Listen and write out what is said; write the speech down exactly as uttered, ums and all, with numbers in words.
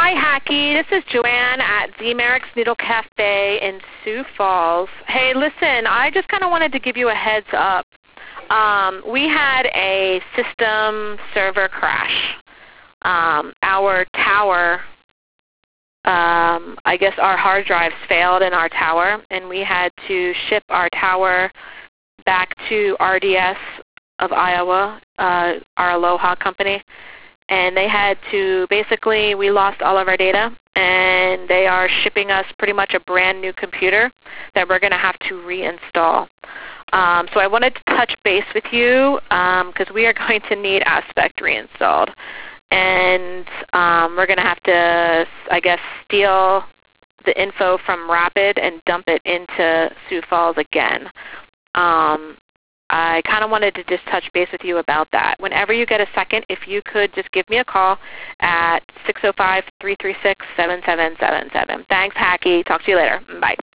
Hi, Hacky. This is Joanne at Z-Merrick's Noodle Cafe in Sioux Falls. Hey, listen, I just kind of wanted to give you a heads up. Um, we had a system server crash. Um, our tower, um, I guess our hard drives failed in our tower, and we had to ship our tower back to R D S of Iowa, uh, our Aloha company. And they had to, basically, we lost all of our data, and they are shipping us pretty much a brand new computer that we're going to have to reinstall. Um, so I wanted to touch base with you because um, we are going to need Aspect reinstalled. And um, we're going to have to, I guess, steal the info from Rapid and dump it into Sioux Falls again. Um, I kind of wanted to just touch base with you about that. Whenever you get a second, if you could just give me a call at six oh five, three three six, seven seven seven seven. Thanks, Hacky. Talk to you later. Bye.